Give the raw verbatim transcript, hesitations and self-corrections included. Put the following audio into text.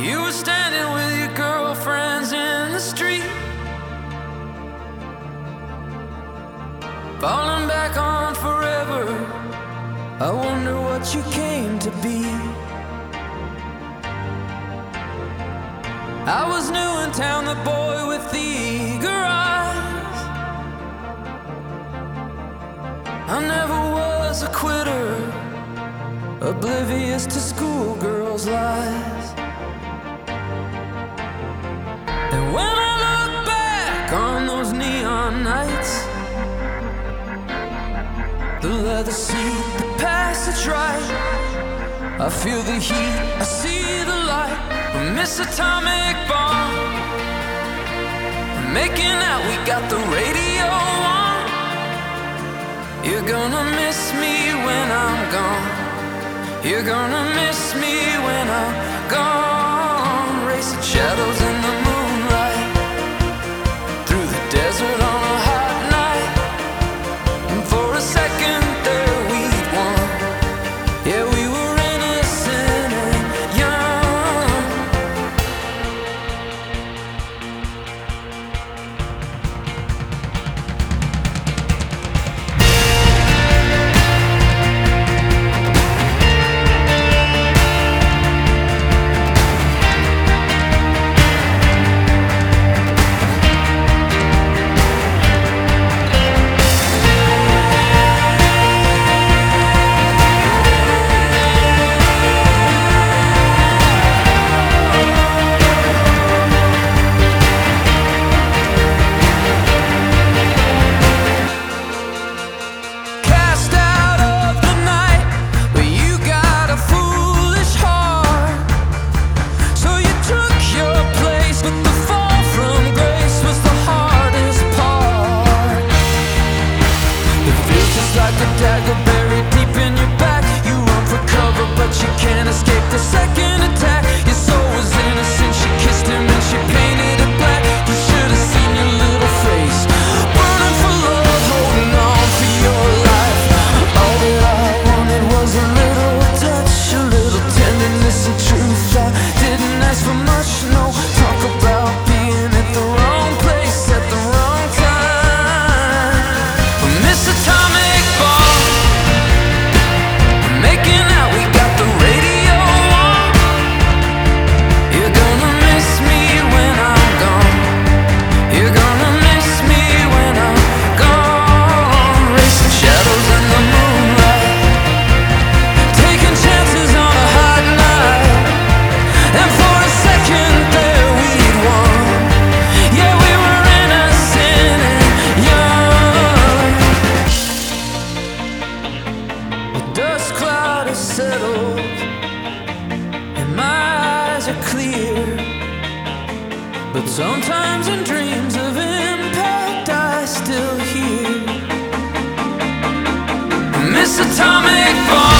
You were standing with your girlfriends in the street, falling back on forever. I wonder what you came to be. I was new in town, the boy with the eager eyes. I never was a quitter, oblivious to schoolgirls' lies. And when I look back on those neon nights, the leather seat, the passage right, I feel the heat, I see the light. We miss atomic bomb. We're making out, we got the radio on. You're gonna miss me when I'm gone. You're gonna miss me when I'm gone. Racing shadows in the moonlight, through the desert on a hot night. And for a second there we'd won. Yeah, we were innocent and young. Like a dagger buried deep in your back. You run for cover, but you can't escape the second attack. Your soul was innocent, she kissed him and she painted it black. You should have seen your little face, burning for love, holding on for your life. All that I wanted was a little touch, a little tenderness and truth. I didn't ask for much, no. Talk about being at the wrong place at the wrong time. I miss atomic. Settled and my eyes are clear, but sometimes in dreams of impact I still hear. Miss atomic bomb.